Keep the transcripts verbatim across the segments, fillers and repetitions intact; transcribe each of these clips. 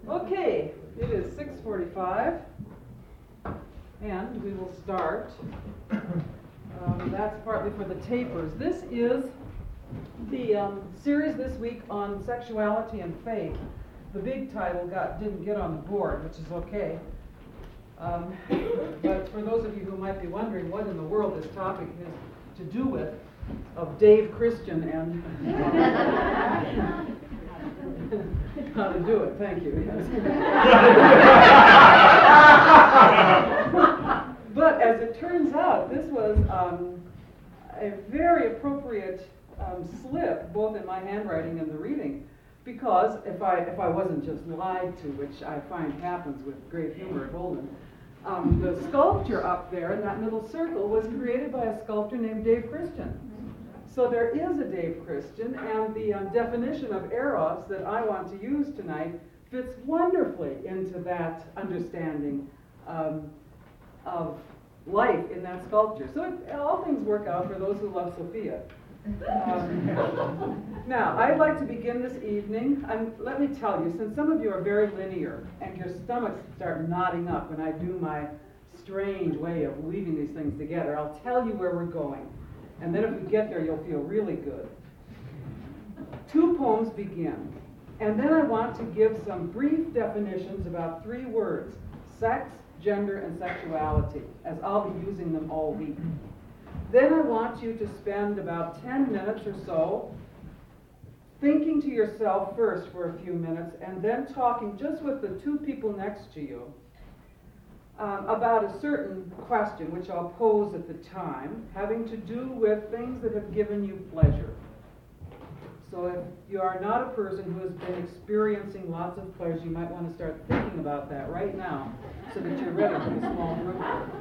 Okay, it is six forty-five, and we will start. Um, that's partly for the tapers. This is the um, series this week on sexuality and faith. The big title got didn't get on the board, which is okay. Um, but for those of you who might be wondering what in the world this topic is to do with, of Dave Christian and how to do it, thank you. Yes. But as it turns out, this was um, a very appropriate um, slip, both in my handwriting and the reading, because if I if I wasn't just lied to, which I find happens with great humor at Holden, um, the sculpture up there in that middle circle was created by a sculptor named Dave Christian. So there is a Dave Christian, and the um, definition of eros that I want to use tonight fits wonderfly into that understanding um, of life in that sculpture. So it, all things work out for those who love Sophia. Um, now, I'd like to begin this evening. Um, let me tell you, since some of you are very linear and your stomachs start nodding up when I do my strange way of weaving these things together, I'll tell you where we're going. And then if we get there, you'll feel really good. Two poems begin. And then I want to give some brief definitions about three words: sex, gender, and sexuality, as I'll be using them all week. Then I want you to spend about ten minutes or so thinking to yourself first for a few minutes, and then talking just with the two people next to you um, about a certain question, which I'll pose at the time, having to do with things that have given you pleasure. So if you are not a person who has been experiencing lots of pleasure, you might want to start thinking about that right now so that you're ready for the small group.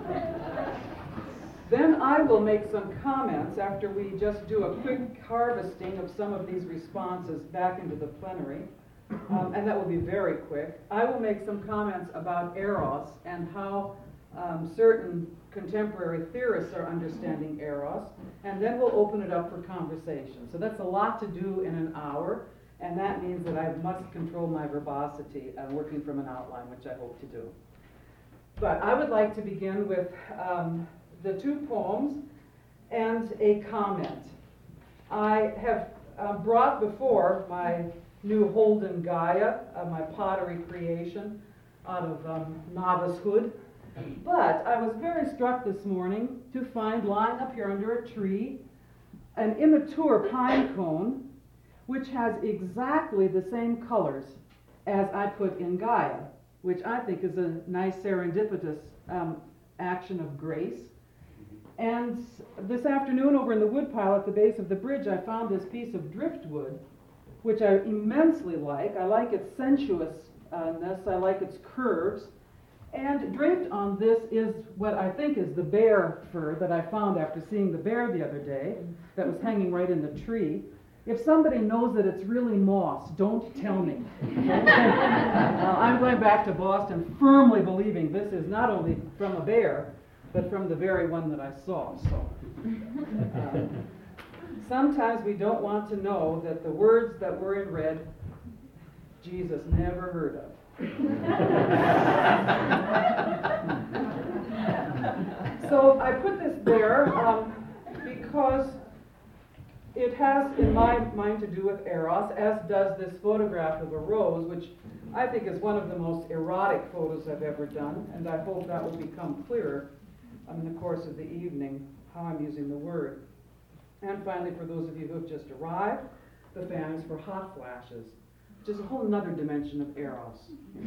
Then I will make some comments after we just do a quick harvesting of some of these responses back into the plenary, um, and that will be very quick. I will make some comments about eros and how um, certain contemporary theorists are understanding eros, and then we'll open it up for conversation. So that's a lot to do in an hour, and that means that I must control my verbosity uh, working from an outline, which I hope to do. But I would like to begin with um, the two poems and a comment. I have uh, brought before my new Holden Gaia, uh, my pottery creation out of um, novicehood. But I was very struck this morning to find lying up here under a tree an immature pine cone which has exactly the same colors as I put in Gaia, which I think is a nice serendipitous um, action of grace. And this afternoon over in the woodpile at the base of the bridge, I found this piece of driftwood, which I immensely like. I like its sensuousness, I like its curves. And draped on this is what I think is the bear fur that I found after seeing the bear the other day that was hanging right in the tree. If somebody knows that it's really moss, don't tell me. uh, I'm going back to Boston firmly believing this is not only from a bear, but from the very one that I saw. So uh, sometimes we don't want to know that the words that were in red, Jesus never heard of. So I put this there um, because it has, in my mind, to do with eros, as does this photograph of a rose, which I think is one of the most erotic photos I've ever done, and I hope that will become clearer um, in the course of the evening, how I'm using the word. And finally, for those of you who have just arrived, the fan is for hot flashes, which is a whole other dimension of eros.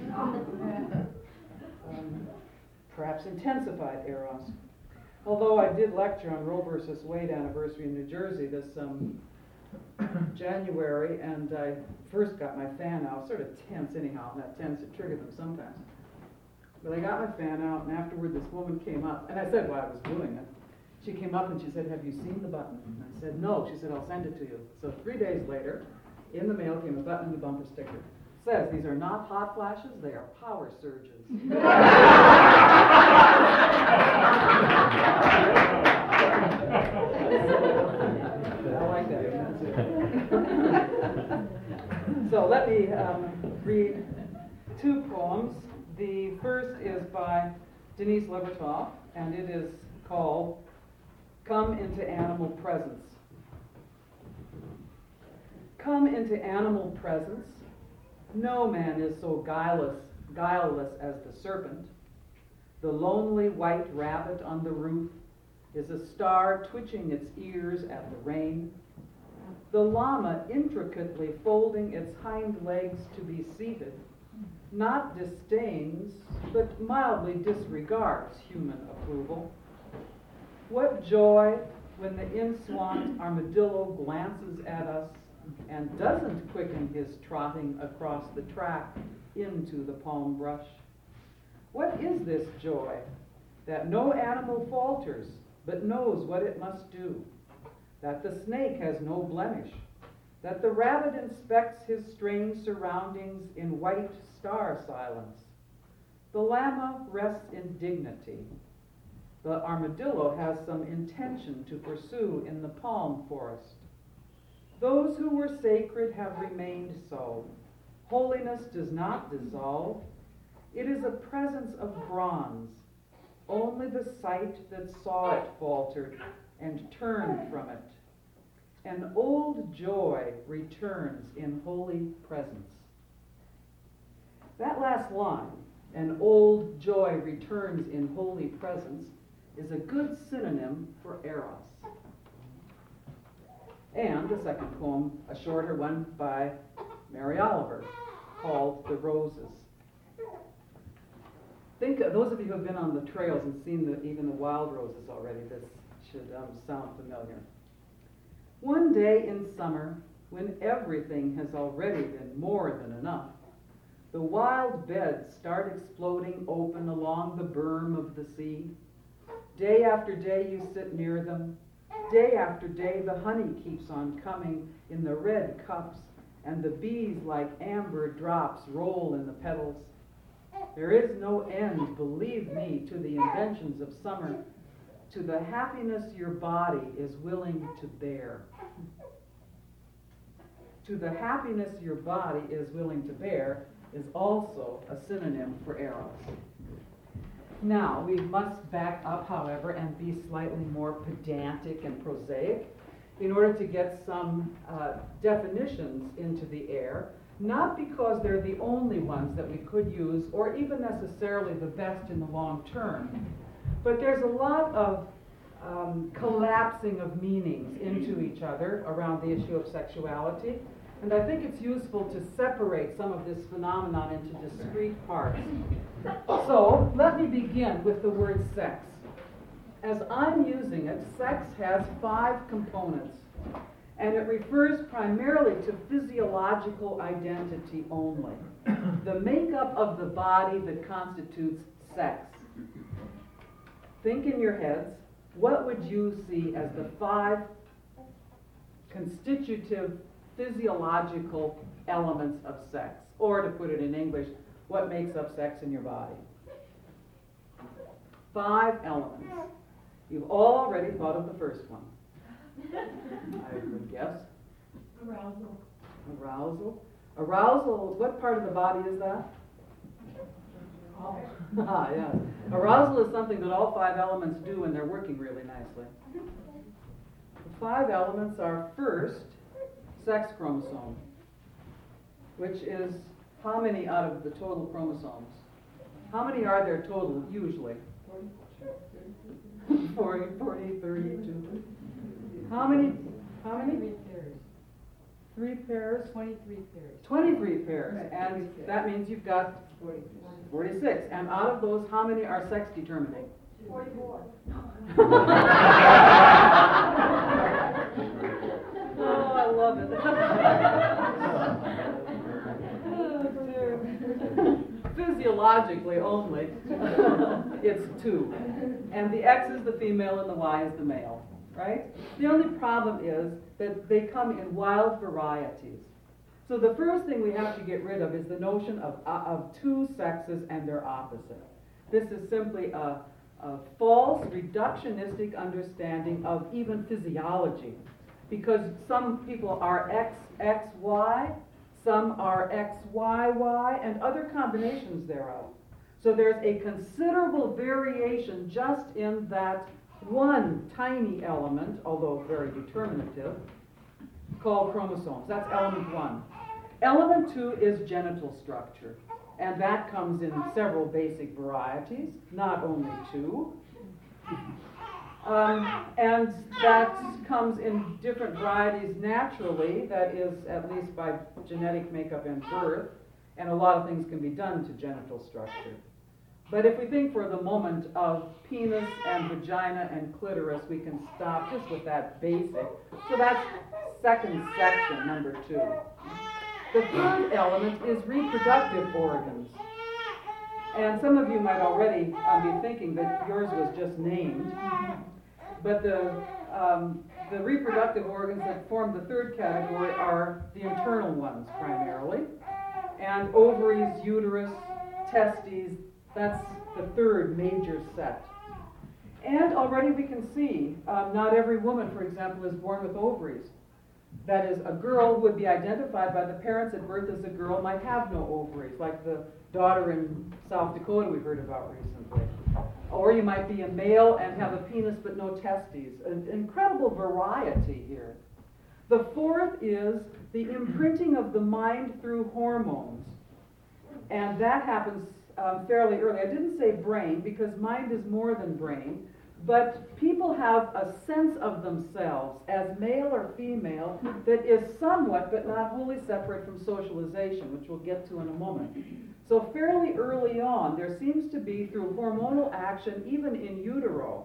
um, perhaps intensified eros. Although I did lecture on Roe versus Wade anniversary in New Jersey this um, January, and I first got my fan out, sort of tense anyhow, and that tends to trigger them sometimes. But I got my fan out, and afterward this woman came up, and I said why I was doing it. She came up and she said, "Have you seen the button?" And I said, "No." She said, "I'll send it to you." So three days later, in the mail came a button and a bumper sticker. It says, "These are not hot flashes, they are power surges." I like that. So let me um, read two poems. The first is by Denise Levertov, and it is called Come into Animal Presence. Come into animal presence. No man is so guileless, guileless as the serpent. The lonely white rabbit on the roof is a star twitching its ears at the rain. The llama intricately folding its hind legs to be seated, not disdains, but mildly disregards human approval. What joy when the inswant armadillo glances at us and doesn't quicken his trotting across the track into the palm brush. What is this joy? That no animal falters, but knows what it must do. That the snake has no blemish. That the rabbit inspects his strange surroundings in white star silence. The llama rests in dignity. The armadillo has some intention to pursue in the palm forest. Those who were sacred have remained so. Holiness does not dissolve. It is a presence of bronze. Only the sight that saw it faltered and turned from it. An old joy returns in holy presence. That last line, an old joy returns in holy presence, is a good synonym for eros. And the second poem, a shorter one by Mary Oliver, called The Roses. Think, those of you who have been on the trails and seen the, even the wild roses already, this should um, sound familiar. One day in summer, when everything has already been more than enough, the wild beds start exploding open along the berm of the sea. Day after day you sit near them. Day after day the honey keeps on coming in the red cups, and the bees like amber drops roll in the petals. There is no end, believe me, to the inventions of summer, to the happiness your body is willing to bear. To the happiness your body is willing to bear is also a synonym for eros. Now, we must back up, however, and be slightly more pedantic and prosaic in order to get some uh, definitions into the air, not because they're the only ones that we could use or even necessarily the best in the long term, but there's a lot of um, collapsing of meanings into each other around the issue of sexuality, and I think it's useful to separate some of this phenomenon into discrete parts. So, let me begin with the word sex. As I'm using it, sex has five components, and it refers primarily to physiological identity only, the makeup of the body that constitutes sex. Think in your heads, what would you see as the five constitutive physiological elements of sex? Or to put it in English, what makes up sex in your body? Five elements. You've already thought of the first one. I would guess. Arousal. Arousal. Arousal, what part of the body is that? All. Ah, yes. Arousal is something that all five elements do when they're working really nicely. The five elements are first, sex chromosome, which is how many out of the total chromosomes? How many are there total, usually? forty, forty, thirty-two. How many? How many? Three pairs. Three pairs? Twenty-three pairs. twenty-three pairs. Right, And twenty-six. that means you've got forty-six. And out of those, how many are sex determining? Forty-four. Oh, I love it. Oh, dear. Physiologically only, it's two. And the X is the female and the Y is the male, right? The only problem is that they come in wild varieties. So the first thing we have to get rid of is the notion of, uh, of two sexes and their opposite. This is simply a, a false, reductionistic understanding of even physiology. Because some people are X, X, Y, some are X Y Y, and other combinations thereof. So there's a considerable variation just in that one tiny element, although very determinative, called chromosomes. That's element one. Element two is genital structure, and that comes in several basic varieties, not only two. Um, and that comes in different varieties naturally, that is, at least by genetic makeup and birth, and a lot of things can be done to genital structure. But if we think for the moment of penis and vagina and clitoris, we can stop just with that basic. So that's second section, number two. The third element is reproductive organs. And some of you might already um, be thinking that yours was just named. But the, um, the reproductive organs that form the third category are the internal ones primarily. And ovaries, uterus, testes, that's the third major set. And already we can see, um, not every woman, for example, is born with ovaries. That is, a girl who would be identified by the parents at birth as a girl might have no ovaries, like the daughter in South Dakota we heard about recently. Or you might be a male and have a penis but no testes. An incredible variety here. The fourth is the imprinting of the mind through hormones. And that happens um, fairly early. I didn't say brain because mind is more than brain, but people have a sense of themselves as male or female that is somewhat but not wholly separate from socialization, which we'll get to in a moment. So fairly early on, there seems to be, through hormonal action, even in utero,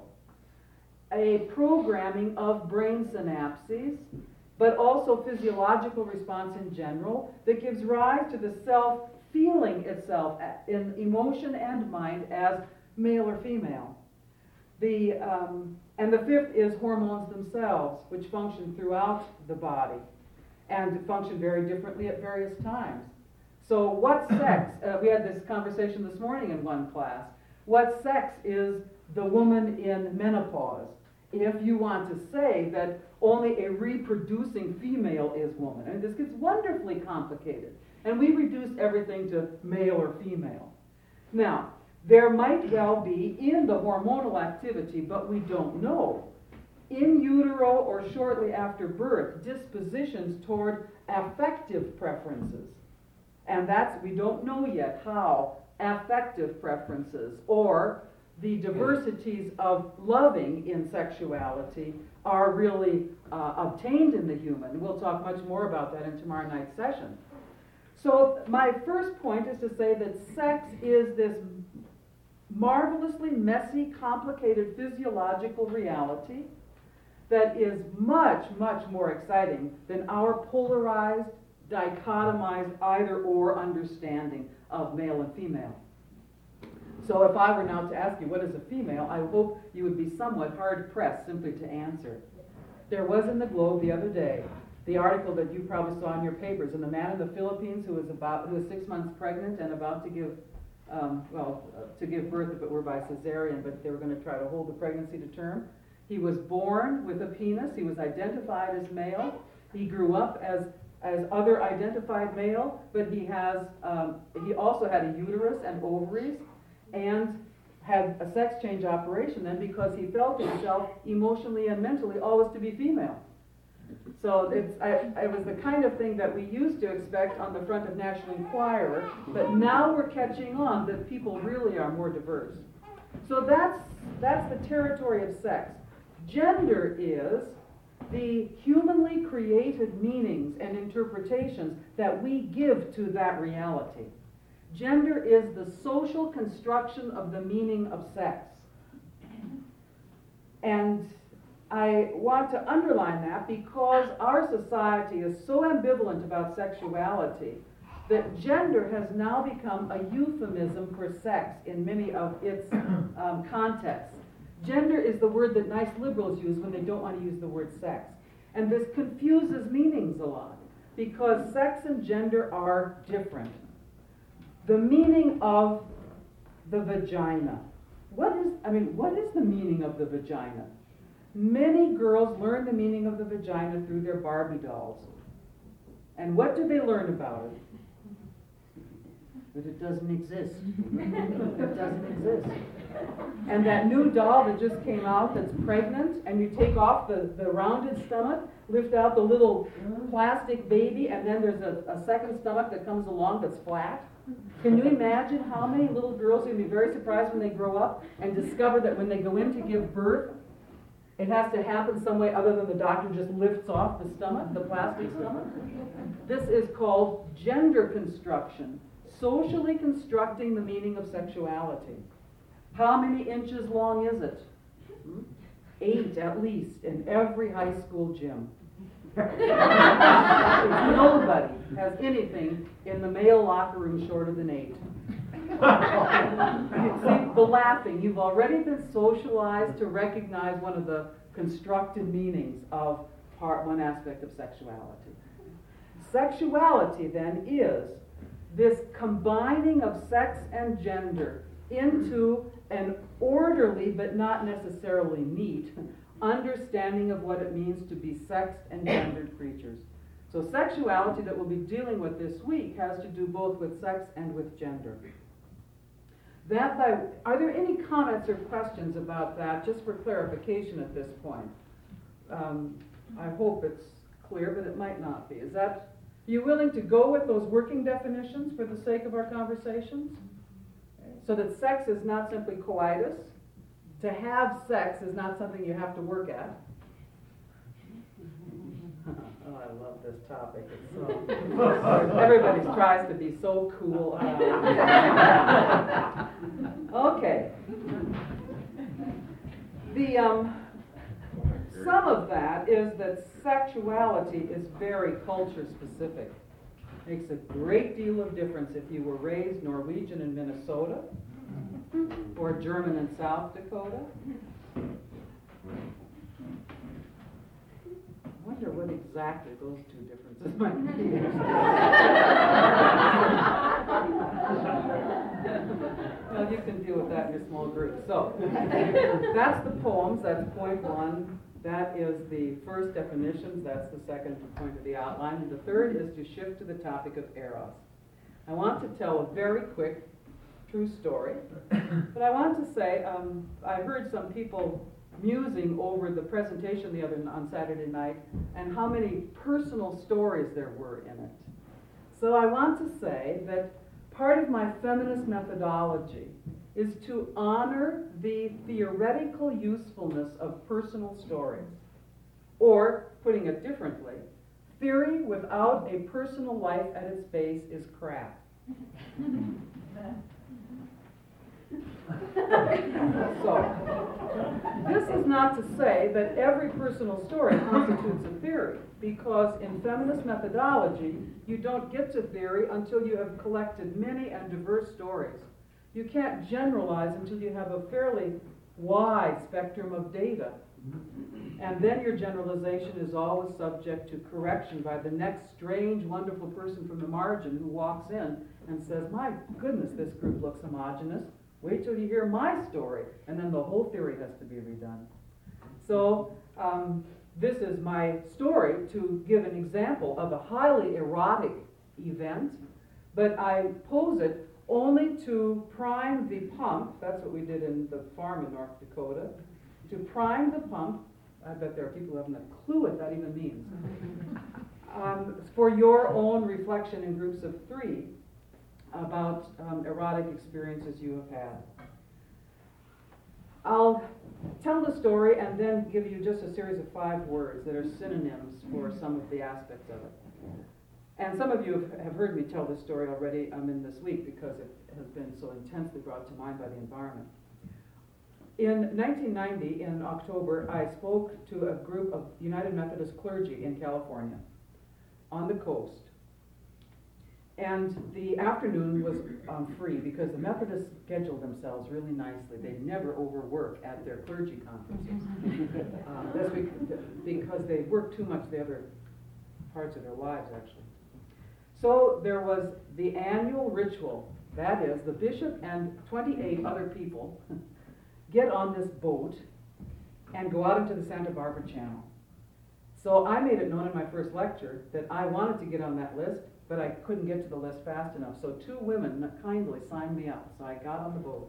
a programming of brain synapses, but also physiological response in general that gives rise to the self feeling itself in emotion and mind as male or female. The, um, and the fifth is hormones themselves, which function throughout the body and function very differently at various times. So what sex, uh, we had this conversation this morning in one class, what sex is the woman in menopause? If you want to say that only a reproducing female is woman. And this gets wonderfully complicated. And we reduce everything to male or female. Now, there might well be in the hormonal activity, but we don't know, in utero or shortly after birth, dispositions toward affective preferences. And that's, we don't know yet how affective preferences or the diversities of loving in sexuality are really uh, obtained in the human. We'll talk much more about that in tomorrow night's session. So my first point is to say that sex is this marvelously messy, complicated physiological reality that is much, much more exciting than our polarized, dichotomized either-or understanding of male and female. So if I were now to ask you, what is a female, I hope you would be somewhat hard-pressed simply to answer. There was in the Globe the other day the article that you probably saw in your papers, and the man in the Philippines who was about who was six months pregnant and about to give, um, well, uh, to give birth if it were by cesarean, but they were going to try to hold the pregnancy to term. He was born with a penis. He was identified as male. He grew up as as other identified male, but he has um, he also had a uterus and ovaries, and had a sex change operation then because he felt himself emotionally and mentally always to be female. So it's, I, it was the kind of thing that we used to expect on the front of National Enquirer, but now we're catching on that people really are more diverse. So that's, that's the territory of sex. Gender is the humanly created meanings and interpretations that we give to that reality. Gender is the social construction of the meaning of sex. And I want to underline that because our society is so ambivalent about sexuality that gender has now become a euphemism for sex in many of its um, contexts. Gender is the word that nice liberals use when they don't want to use the word sex. And this confuses meanings a lot because sex and gender are different. The meaning of the vagina. What is, I mean, what is the meaning of the vagina? Many girls learn the meaning of the vagina through their Barbie dolls. And what do they learn about it? That it doesn't exist. It doesn't exist. And that new doll that just came out that's pregnant, and you take off the, the rounded stomach, lift out the little plastic baby, and then there's a, a second stomach that comes along that's flat. Can you imagine how many little girls are going to be very surprised when they grow up and discover that when they go in to give birth, it has to happen some way other than the doctor just lifts off the stomach, the plastic stomach? This is called gender construction. Socially constructing the meaning of sexuality. How many inches long is it? Hmm? Eight at least in every high school gym. Nobody has anything in the male locker room shorter than eight. See, the laughing, you've already been socialized to recognize one of the constructed meanings of part one aspect of sexuality. Sexuality then is this combining of sex and gender into an orderly but not necessarily neat understanding of what it means to be sexed and gendered creatures. So sexuality that we'll be dealing with this week has to do both with sex and with gender. That by, are there any comments or questions about that, just for clarification at this point? Um, I hope it's clear, but it might not be. Is that, are you willing to go with those working definitions for the sake of our conversations? So that sex is not simply coitus. To have sex is not something you have to work at. Oh, I love this topic. It's so, everybody tries to be so cool. Okay. The um, some of that is that sexuality is very culture specific. Makes a great deal of difference if you were raised Norwegian in Minnesota or German in South Dakota. I wonder what exactly those two differences might be. Well, you can deal with that in your small group. So, that's the poems, that's point one. That is the first definitions, that's the second point of the outline. And the third is to shift to the topic of eros. I want to tell a very quick, true story. But I want to say, um, I heard some people musing over the presentation the other on Saturday night and how many personal stories there were in it. So I want to say that part of my feminist methodology is to honor the theoretical usefulness of personal stories. Or, putting it differently, theory without a personal life at its base is crap. So, this is not to say that every personal story constitutes a theory, because in feminist methodology, you don't get to theory until you have collected many and diverse stories. You can't generalize until you have a fairly wide spectrum of data. And then your generalization is always subject to correction by the next strange, wonderful person from the margin who walks in and says, my goodness, this group looks homogeneous. Wait till you hear my story. And then the whole theory has to be redone. So um, this is my story to give an example of a highly erotic event, but I pose it only to prime the pump. That's what we did in the farm in North Dakota. To prime the pump, I bet there are people who haven't a clue what that even means, um, for your own reflection in groups of three about um, erotic experiences you have had. I'll tell the story and then give you just a series of five words that are synonyms for some of the aspects of it. And some of you have heard me tell this story already um, in this week because it has been so intensely brought to mind by the environment. In nineteen ninety, in October, I spoke to a group of United Methodist clergy in California on the coast. And the afternoon was um, free because the Methodists scheduled themselves really nicely. They never overwork at their clergy conferences. um, that's because they work too much the other parts of their lives, actually. So there was the annual ritual. That is, the bishop and twenty-eight other people get on this boat and go out into the Santa Barbara Channel. So I made it known in my first lecture that I wanted to get on that list, but I couldn't get to the list fast enough. So two women kindly signed me up, so I got on the boat.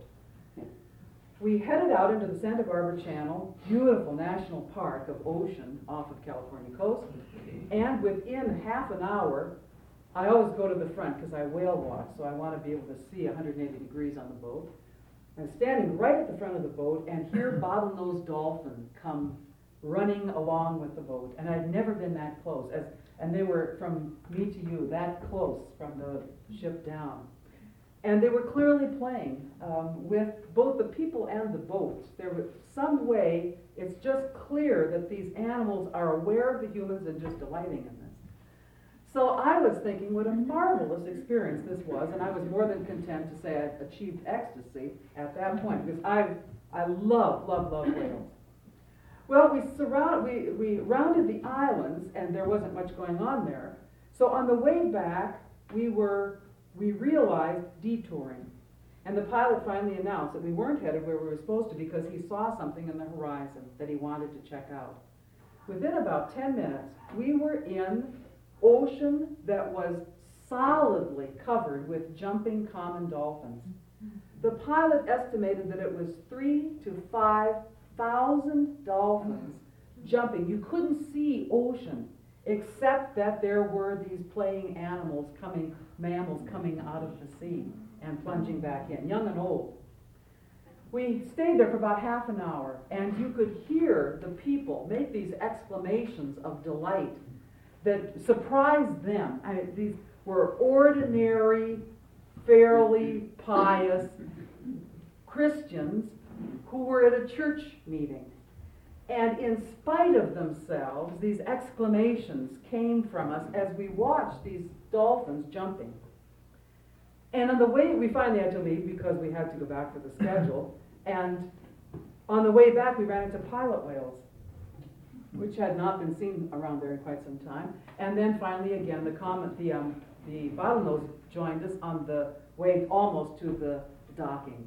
We headed out into the Santa Barbara Channel, beautiful national park of ocean off of California coast, and within half an hour, I always go to the front because I whale watch, so I want to be able to see one hundred eighty degrees on the boat. I'm standing right at the front of the boat and hear bottlenose dolphin come running along with the boat, and I'd never been that close, as, and they were from me to you, that close from the ship down. And they were clearly playing um, with both the people and the boat. There was some way, it's just clear that these animals are aware of the humans and just delighting in this. So I was thinking what a marvelous experience this was, and I was more than content to say I'd achieved ecstasy at that point, because I, I love, love, love whales. Well, we, surround, we, we rounded the islands, and there wasn't much going on there. So on the way back, we were we realized detouring. And the pilot finally announced that we weren't headed where we were supposed to because he saw something in the horizon that he wanted to check out. Within about ten minutes, we were in ocean that was solidly covered with jumping common dolphins. The pilot estimated that it was three to five thousand dolphins jumping. You couldn't see ocean except that there were these playing animals coming, mammals coming out of the sea and plunging back in, young and old. We stayed there for about half an hour, and you could hear the people make these exclamations of delight that surprised them. I mean, these were ordinary, fairly pious Christians who were at a church meeting. And in spite of themselves, these exclamations came from us as we watched these dolphins jumping. And on the way, we finally had to leave because we had to go back for the schedule. And on the way back, we ran into pilot whales, which had not been seen around there in quite some time. And then finally, again, the comet, the um, the bottlenose joined us on the way almost to the docking.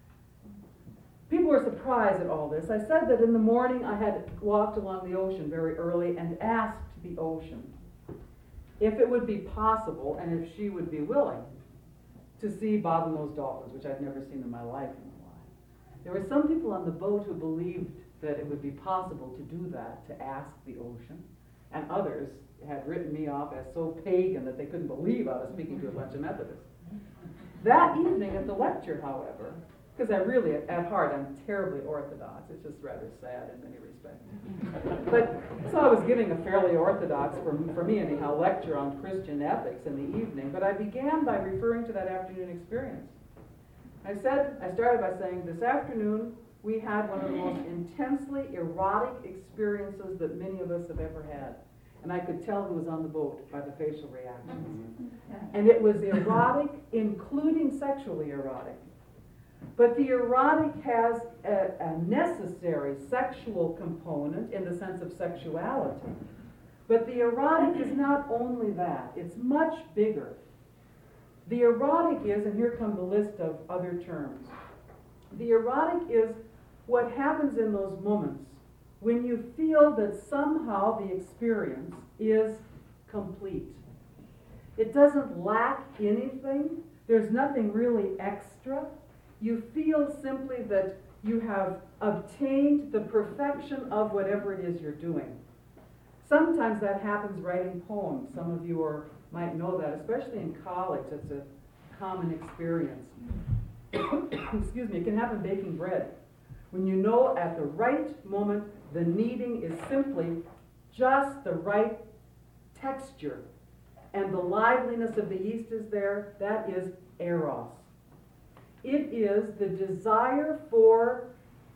People were surprised at all this. I said that in the morning I had walked along the ocean very early and asked the ocean if it would be possible and if she would be willing to see bottlenose dolphins, which I'd never seen in my life in a while. There were some people on the boat who believed that it would be possible to do that, to ask the ocean, and others had written me off as so pagan that they couldn't believe I was speaking to a bunch of Methodists. That evening at the lecture, however, because I really, at heart, I'm terribly orthodox. It's just rather sad in many respects. But so I was giving a fairly orthodox, for, for me anyhow, lecture on Christian ethics in the evening. But I began by referring to that afternoon experience. I said, I started by saying, this afternoon we had one of the most intensely erotic experiences that many of us have ever had. And I could tell who was on the boat by the facial reactions. And it was erotic, including sexually erotic. But the erotic has a, a necessary sexual component in the sense of sexuality. But the erotic is not only that, it's much bigger. The erotic is, and here come the list of other terms. The erotic is what happens in those moments when you feel that somehow the experience is complete. It doesn't lack anything. There's nothing really extra. You feel simply that you have obtained the perfection of whatever it is you're doing. Sometimes that happens writing poems. Some of you are, might know that, especially in college. It's a common experience. Excuse me, it can happen baking bread. When you know at the right moment the kneading is simply just the right texture and the liveliness of the yeast is there, that is eros. It is the desire for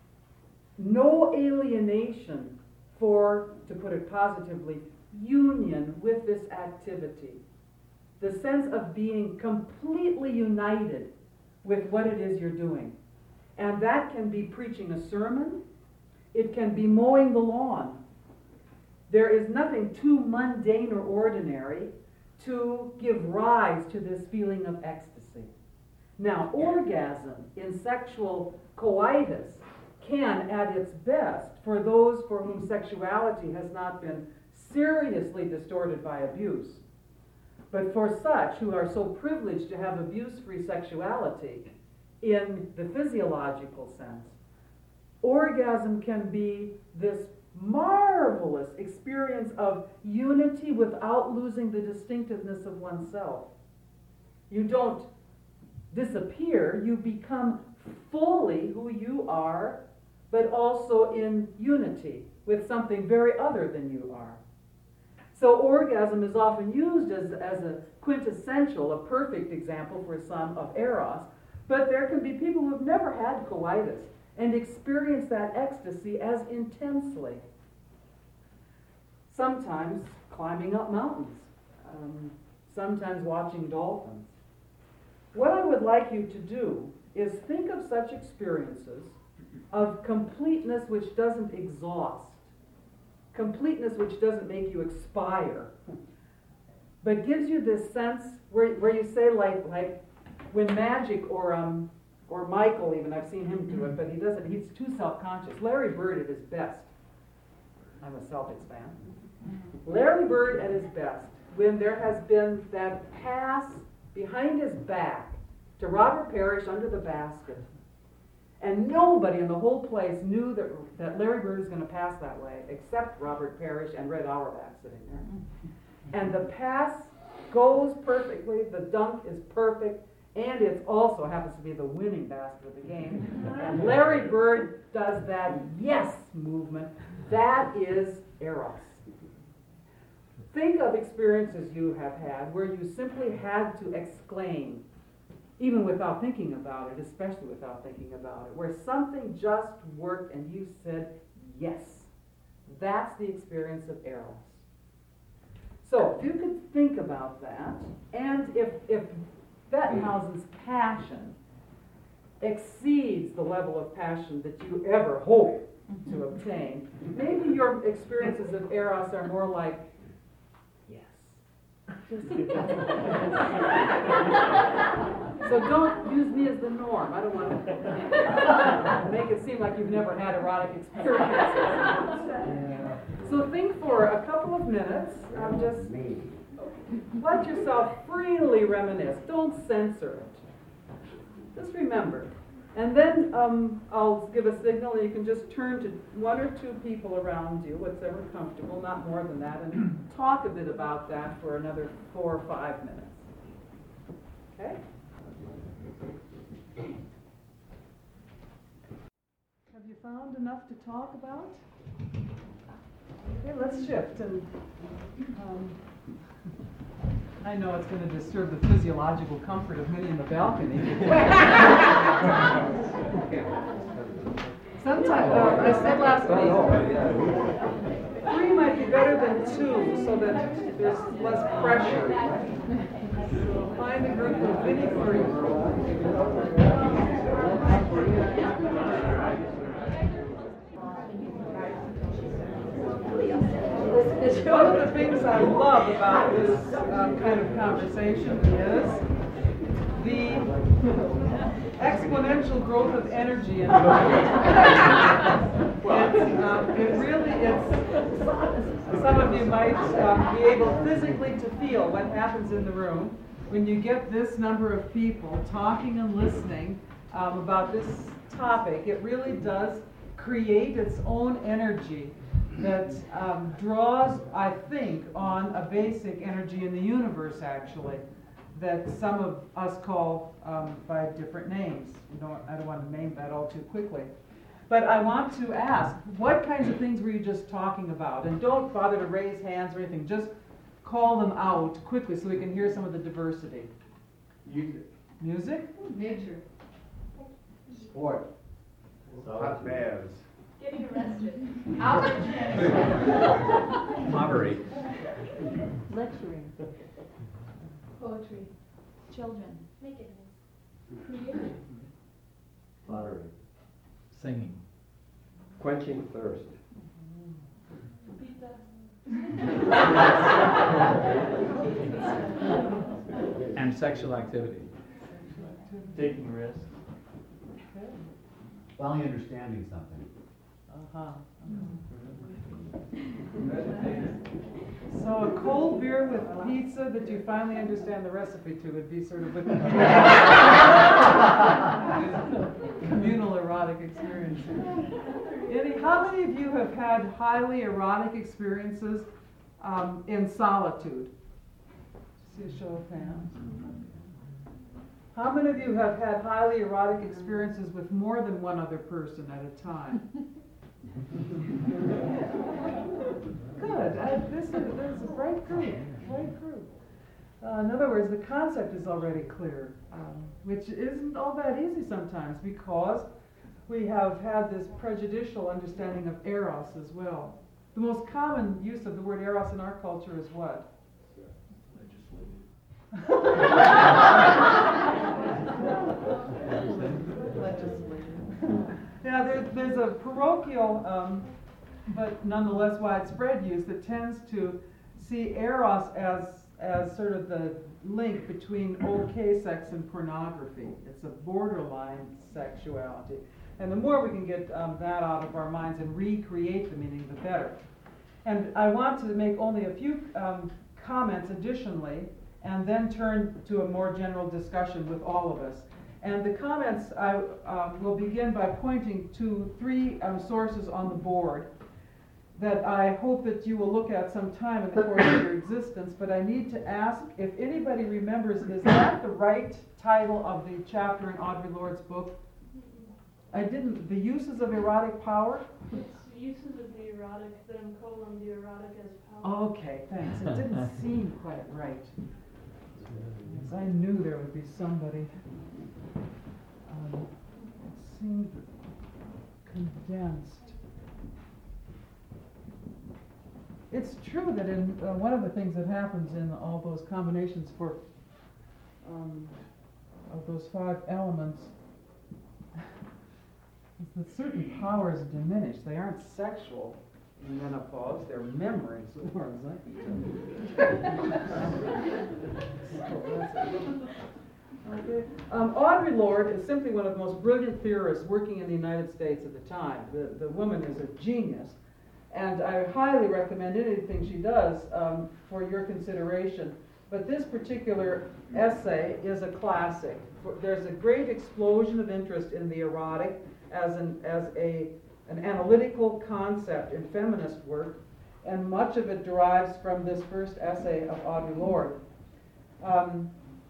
no alienation, for, to put it positively, union with this activity. The sense of being completely united with what it is you're doing. And that can be preaching a sermon. It can be mowing the lawn. There is nothing too mundane or ordinary to give rise to this feeling of ecstasy. Now, orgasm in sexual coitus can, at its best, for those for whom sexuality has not been seriously distorted by abuse. But for such who are so privileged to have abuse-free sexuality in the physiological sense, orgasm can be this marvelous experience of unity without losing the distinctiveness of oneself. You don't disappear, you become fully who you are, but also in unity with something very other than you are. So orgasm is often used as, as a quintessential, a perfect example for some of eros, but there can be people who have never had coitus and experience that ecstasy as intensely. Sometimes climbing up mountains, um, sometimes watching dolphins. What I would like you to do is think of such experiences of completeness which doesn't exhaust, completeness which doesn't make you expire, but gives you this sense where, where you say, like, like when Magic or um, or Michael, even, I've seen him do it, but he doesn't, he's too self-conscious. Larry Bird at his best, I'm a Celtics fan, Larry Bird at his best, when there has been that pass behind his back to Robert Parrish under the basket, and nobody in the whole place knew that, that Larry Bird was going to pass that way, except Robert Parrish and Red Auerbach sitting there. And the pass goes perfectly, the dunk is perfect, and it also happens to be the winning basket of the game. And Larry Bird does that yes movement. That is eros. Think of experiences you have had where you simply had to exclaim, even without thinking about it, especially without thinking about it, where something just worked and you said yes. That's the experience of eros. So if you could think about that, and if, if Bettenhausen's passion exceeds the level of passion that you ever hope to obtain, maybe your experiences of eros are more like, yes. So don't use me as the norm. I don't want to make it seem like you've never had erotic experiences. So think for a couple of minutes. Um, just let yourself freely reminisce. Don't censor it. Just remember. And then um, I'll give a signal, and you can just turn to one or two people around you, whatever comfortable, not more than that, and talk a bit about that for another four or five minutes. Okay? Have you found enough to talk about? Okay, let's shift. And um, I know it's going to disturb the physiological comfort of many in the balcony. Sometimes, uh, I said last week, three might be better than two, so that there's less pressure. Find a group of really three. One of the things I love about this um, kind of conversation is the exponential growth of energy in the room. It's, um, it really, it's, some of you might um, be able physically to feel what happens in the room when you get this number of people talking and listening um, about this topic. It really does create its own energy that um, draws, I think, on a basic energy in the universe, actually, that some of us call um, by different names. You don't, I don't want to name that all too quickly. But I want to ask, what kinds of things were you just talking about? And don't bother to raise hands or anything. Just call them out quickly so we can hear some of the diversity. Music. Music? Nature. Sport. Hot baths. Getting arrested. Pottery. Lecturing. Poetry. Children. Nakedness. Creating. Pottery. Singing. Quenching thirst. Pizza. And sexual activity. Taking risks. Finally understanding something. Uh-huh. Meditating. So a cold beer with pizza that you finally understand the recipe to would be sort of a communal erotic experience. Any, how many of you have had highly erotic experiences um, in solitude? See a show of hands. How many of you have had highly erotic experiences with more than one other person at a time? Good. I, this, is, this is a bright group. Bright group. Uh, in other words, the concept is already clear, um, which isn't all that easy sometimes because we have had this prejudicial understanding of eros as well. The most common use of the word eros in our culture is what? Yeah, there, there's a parochial, um, but nonetheless widespread use that tends to see eros as as sort of the link between okay sex and pornography. It's a borderline sexuality. And the more we can get um, that out of our minds and recreate the meaning, the better. And I want to make only a few um, comments additionally, and then turn to a more general discussion with all of us. And the comments, I um, will begin by pointing to three um, sources on the board that I hope that you will look at sometime in the course of your existence, but I need to ask if anybody remembers, is that the right title of the chapter in Audre Lorde's book? I didn't, the uses of erotic power? It's uses of the erotic, then colon, the erotic as power. Okay, thanks. It didn't seem quite right. Because I knew there would be somebody. Um, it seemed condensed. It's true that in uh, one of the things that happens in all those combinations for um, of those five elements is that certain powers diminish. They aren't sexual in menopause; they're memories, as far as I can tell. Okay. Um, Audre Lorde is simply one of the most brilliant theorists working in the United States at the time. The, the woman is a genius. And I highly recommend anything she does um, for your consideration. But this particular essay is a classic. There's a great explosion of interest in the erotic as an, as a, an analytical concept in feminist work, and much of it derives from this first essay of Audre Lorde. Um,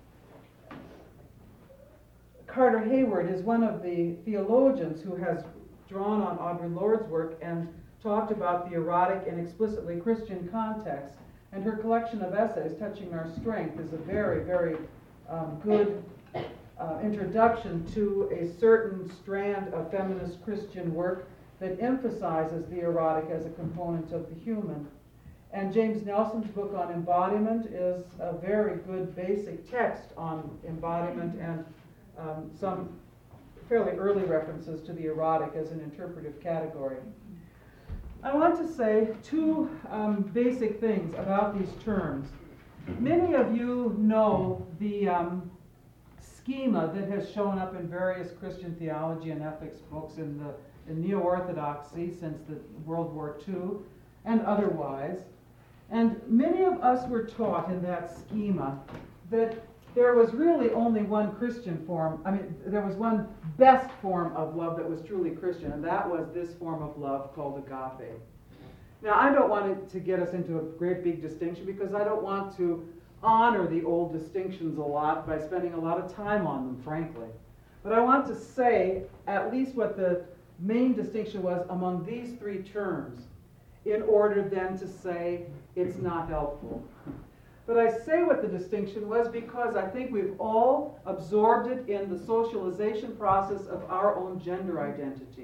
Carter Hayward is one of the theologians who has drawn on Audre Lorde's work and talked about the erotic in explicitly Christian context, and her collection of essays, Touching Our Strength, is a very, very um, good uh, introduction to a certain strand of feminist Christian work that emphasizes the erotic as a component of the human. And James Nelson's book on embodiment is a very good basic text on embodiment and um, some fairly early references to the erotic as an interpretive category. I want to say two um, basic things about these terms. Many of you know the um, schema that has shown up in various Christian theology and ethics books in the in neo-orthodoxy since the World War Two and otherwise. And many of us were taught in that schema that there was really only one Christian form. I mean, there was one best form of love that was truly Christian, and that was this form of love called agape. Now, I don't want it to get us into a great big distinction because I don't want to honor the old distinctions a lot by spending a lot of time on them, frankly. But I want to say at least what the main distinction was among these three terms in order then to say it's not helpful. But I say what the distinction was because I think we've all absorbed it in the socialization process of our own gender identity.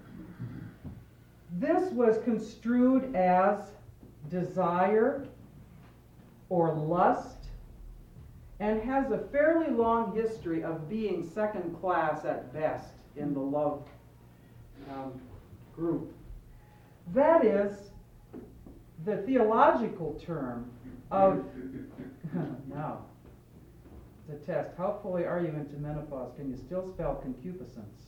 This was construed as desire or lust and has a fairly long history of being second class at best in the love um, group. That is the theological term of, now, it's a test. How fully are you into menopause? Can you still spell concupiscence?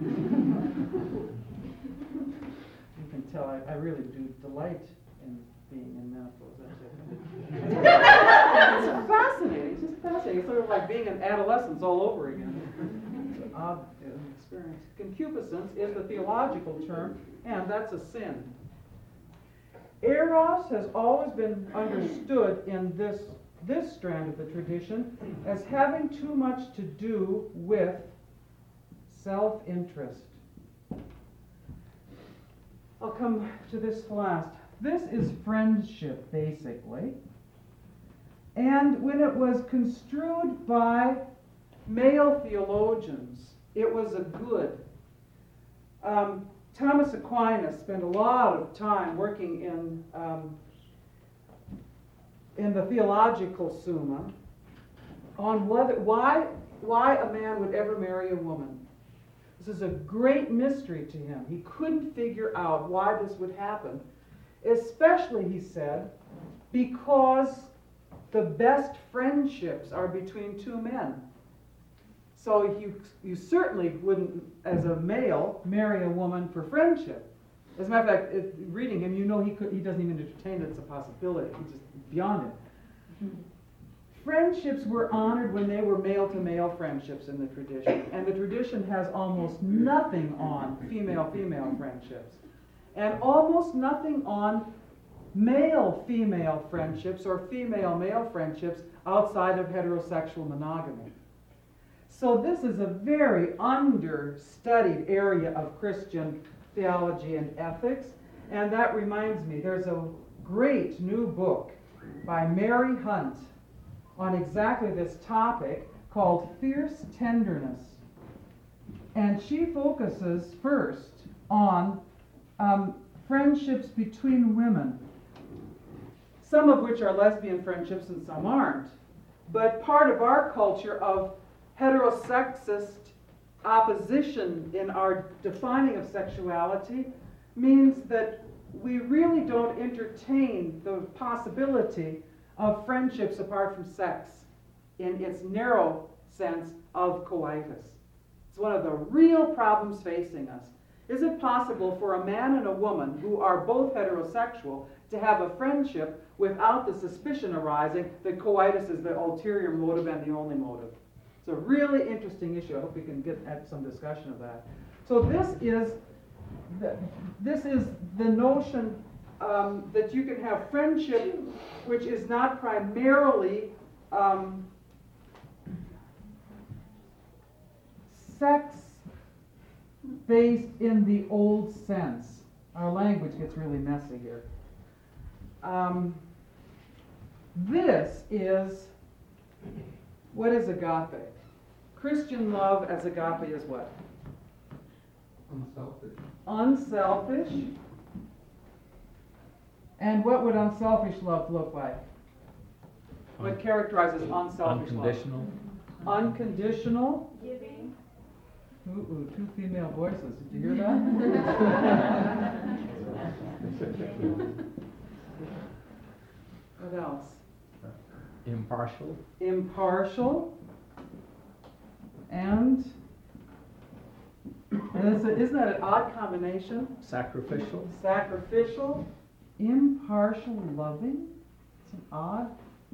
You can tell I, I really do delight in being in menopause. That's it. It's fascinating. It's just fascinating. It's sort of like being in adolescence all over again. It's an odd uh, experience. Concupiscence is the theological term, and that's a sin. Eros has always been understood in this, this strand of the tradition as having too much to do with self-interest. I'll come to this last. This is friendship, basically. And when it was construed by male theologians, it was a good. Um, Thomas Aquinas spent a lot of time working in um, in the theological Summa on whether, why, why a man would ever marry a woman. This is a great mystery to him. He couldn't figure out why this would happen, especially, he said, because the best friendships are between two men. So you, you certainly wouldn't, as a male, marry a woman for friendship. As a matter of fact, if, reading him, you know he could, he doesn't even entertain that it's a possibility. He's just beyond it. Friendships were honored when they were male-to-male friendships in the tradition. And the tradition has almost nothing on female-female friendships. And almost nothing on male-female friendships or female-male friendships outside of heterosexual monogamy. So this is a very understudied area of Christian theology and ethics. And that reminds me, there's a great new book by Mary Hunt on exactly this topic called Fierce Tenderness. And she focuses first on um, friendships between women, some of which are lesbian friendships and some aren't. But part of our culture of heterosexist opposition in our defining of sexuality means that we really don't entertain the possibility of friendships apart from sex in its narrow sense of coitus. It's one of the real problems facing us. Is it possible for a man and a woman who are both heterosexual to have a friendship without the suspicion arising that coitus is the ulterior motive and the only motive? It's a really interesting issue. I hope we can get at some discussion of that. So this is the, this is the notion um, that you can have friendship which is not primarily um, sex-based in the old sense. Our language gets really messy here. Um, this is, what is agape? Christian love as agape is what? Unselfish. Unselfish. And what would unselfish love look like? What characterizes unselfish Unconditional. love? Unconditional. Giving. Ooh, ooh, two female voices. Did you hear that? What else? Impartial. Impartial. And, and it's a, isn't that an odd combination? Sacrificial. Sacrificial, impartial, loving. It's an odd.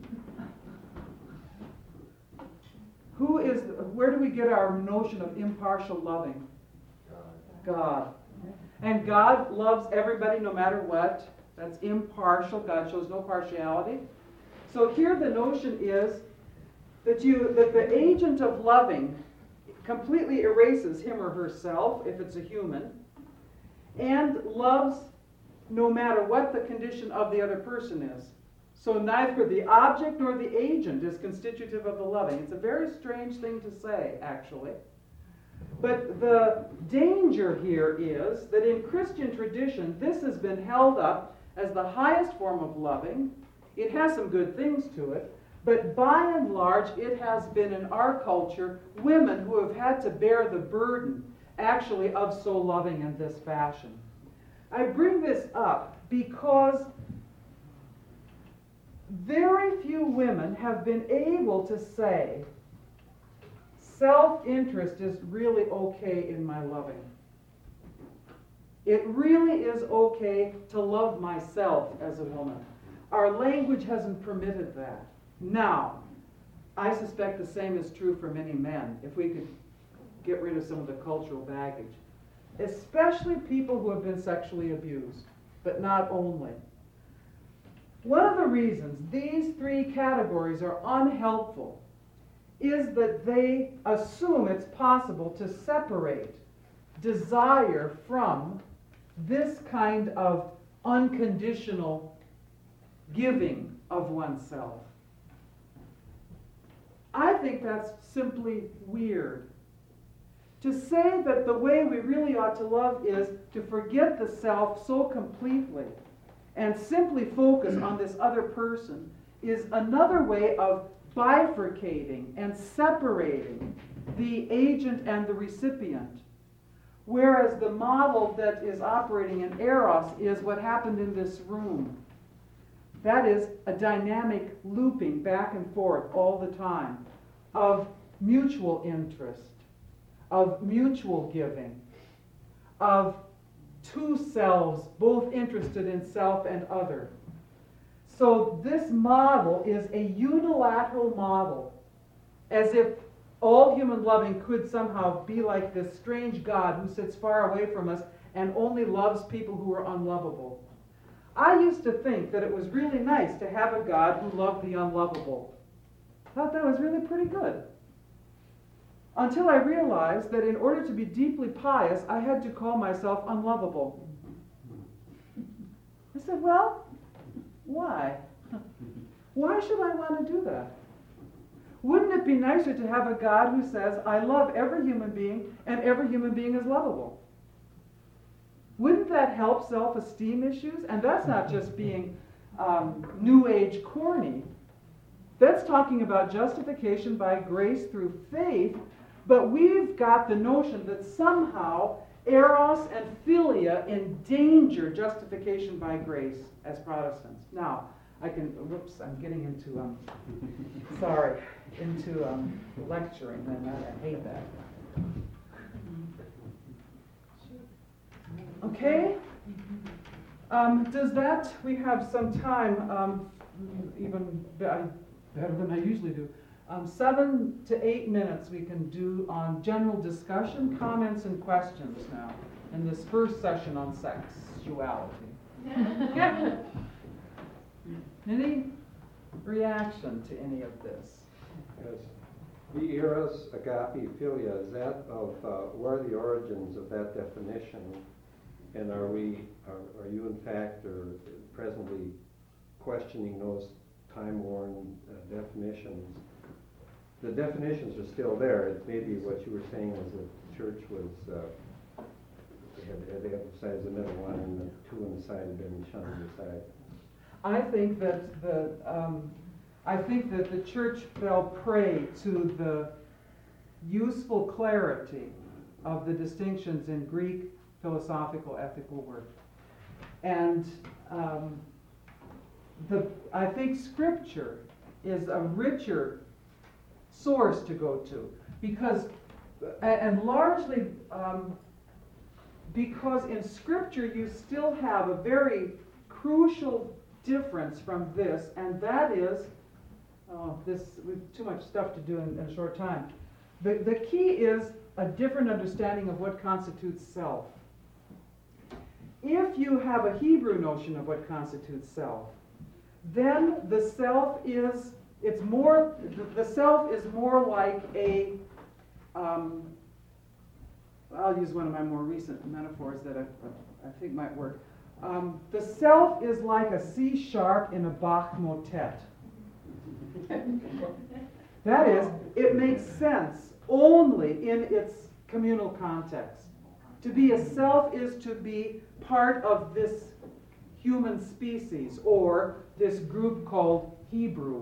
Who is, where do we get our notion of impartial loving? God. God. And God loves everybody no matter what. That's impartial. God shows no partiality. So here the notion is that you that the agent of loving completely erases him or herself, if it's a human, and loves no matter what the condition of the other person is. So neither the object nor the agent is constitutive of the loving. It's a very strange thing to say, actually. But the danger here is that in Christian tradition, this has been held up as the highest form of loving. It has some good things to it, but by and large, it has been in our culture women who have had to bear the burden, actually, of so loving in this fashion. I bring this up because very few women have been able to say, self-interest is really okay in my loving. It really is okay to love myself as a woman. Our language hasn't permitted that. Now, I suspect the same is true for many men, if we could get rid of some of the cultural baggage. Especially people who have been sexually abused, but not only. One of the reasons these three categories are unhelpful is that they assume it's possible to separate desire from this kind of unconditional giving of oneself. I think that's simply weird. To say that the way we really ought to love is to forget the self so completely and simply focus on this other person is another way of bifurcating and separating the agent and the recipient. Whereas the model that is operating in Eros is what happened in this room. That is a dynamic looping back and forth all the time of mutual interest, of mutual giving, of two selves both interested in self and other. So this model is a unilateral model, as if all human loving could somehow be like this strange God who sits far away from us and only loves people who are unlovable. I used to think that it was really nice to have a God who loved the unlovable. I thought that was really pretty good. Until I realized that in order to be deeply pious, I had to call myself unlovable. I said, well, why? Why should I want to do that? Wouldn't it be nicer to have a God who says, I love every human being and every human being is lovable? Wouldn't that help self-esteem issues? And that's not just being um, New Age corny. That's talking about justification by grace through faith, but we've got the notion that somehow Eros and Philia endanger justification by grace as Protestants. Now, I can, whoops, I'm getting into, um, sorry, into um, lecturing, and I hate that. Okay? Um, does that, we have some time, um, even better than I usually do. Um, seven to eight minutes we can do on general discussion, comments, and questions now in this first session on sexuality. Any reaction to any of this? Yes. The eros, agape, philia, is that of, uh, where are the origins of that definition? And are we, are, are you in fact or presently questioning those time-worn uh, definitions? The definitions are still there. It may be what you were saying was the church was, uh, had, had emphasized the middle one and the two on the side had been shunned aside. I think that the um, I think that the church fell prey to the useful clarity of the distinctions in Greek philosophical ethical work, and um, the I think Scripture is a richer source to go to because, and largely um, because in Scripture you still have a very crucial difference from this, and that is, oh, this we've too much stuff to do in, in a short time. The, the key is a different understanding of what constitutes self. If you have a Hebrew notion of what constitutes self, then the self is, it's more, the, the self is more like a, um, I'll use one of my more recent metaphors that I, I think might work. Um, the self is like a C sharp in a Bach motet. That is, it makes sense only in its communal context. To be a self is to be part of this human species or this group called Hebrew.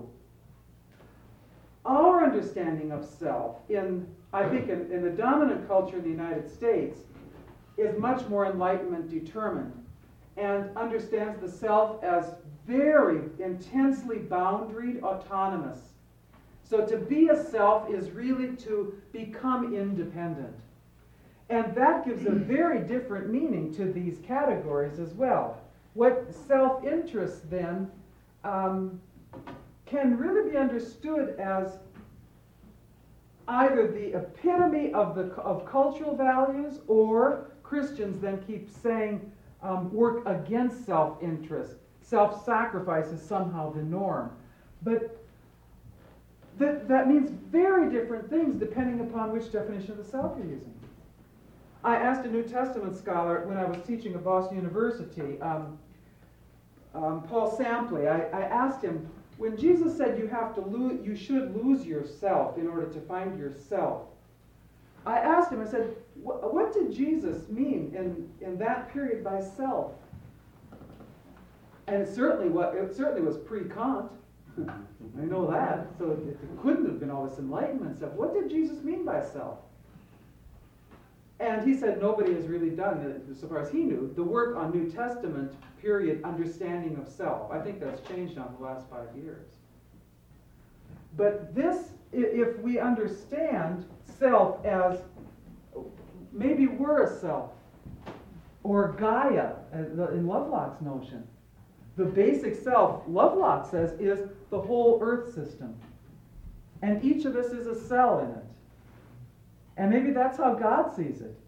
Our understanding of self, in I think in, in the dominant culture in the United States, is much more Enlightenment determined and understands the self as very intensely boundaried, autonomous. So to be a self is really to become independent. And that gives a very different meaning to these categories as well. What self-interest then um, can really be understood as either the epitome of, the, of cultural values, or Christians then keep saying um, work against self-interest. Self-sacrifice is somehow the norm. But that, that means very different things depending upon which definition of the self you're using. I asked a New Testament scholar when I was teaching at Boston University, um, um, Paul Sampley, I, I asked him, when Jesus said you have to lose, you should lose yourself in order to find yourself, I asked him, I said, what did Jesus mean in, in that period by self? And it certainly, was, it certainly was pre-Kant. I know that, so it, it couldn't have been all this Enlightenment stuff. What did Jesus mean by self? And he said nobody has really done, so far as he knew, the work on New Testament period understanding of self. I think that's changed on the last five years. But this, if we understand self as maybe we're a self, or Gaia, in Lovelock's notion. The basic self, Lovelock says, is the whole Earth system. And each of us is a cell in it. And maybe that's how God sees it.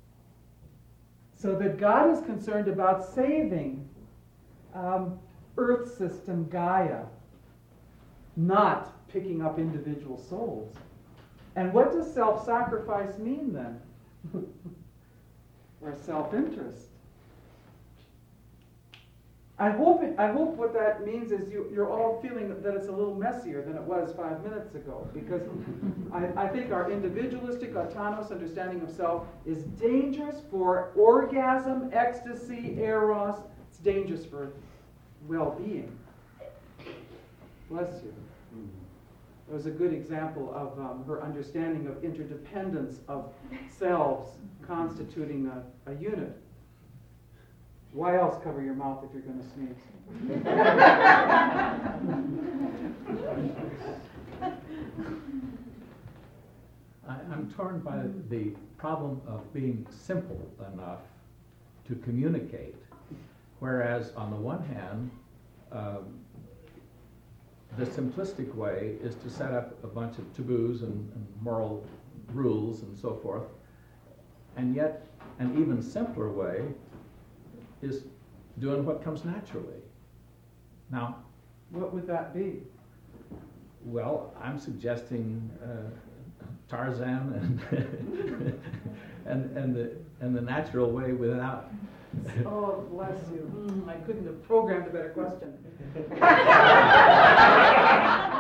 So that God is concerned about saving um, Earth system Gaia, not picking up individual souls. And what does self-sacrifice mean then? Or self-interest? I hope it, I hope what that means is you, you're all feeling that it's a little messier than it was five minutes ago, because I, I think our individualistic, autonomous understanding of self is dangerous for orgasm, ecstasy, eros. It's dangerous for well-being. Bless you. It was a good example of um, her understanding of interdependence of selves constituting a, a unit. Why else cover your mouth if you're going to sneeze? I, I'm torn by the problem of being simple enough to communicate, whereas on the one hand, um, the simplistic way is to set up a bunch of taboos and, and moral rules and so forth, and yet an even simpler way is doing what comes naturally. Now, What would that be? well, I'm suggesting uh, Tarzan and and and the and the natural way without. Oh, bless you. Mm, I couldn't have programmed a better question.